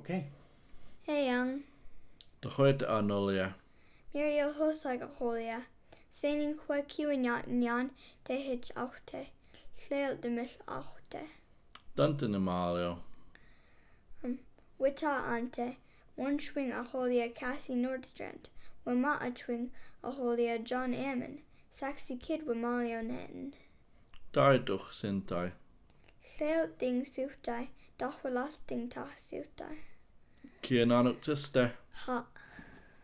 Okay. Hey young. De chuid anolia. Muriel hosag a holia. Saining qua Q&Yan de hitch achte. Slail de mish achte. Dante Amalio. Wita ante. One swing a holia Cassie Nordstrand. Wama a swing a holia John Ammon. Saxy kid with Malio Netten. Darduch sintai. Slail ding suhtai. Doch last ding ta suhtai. Cian anuk tiste. Ha.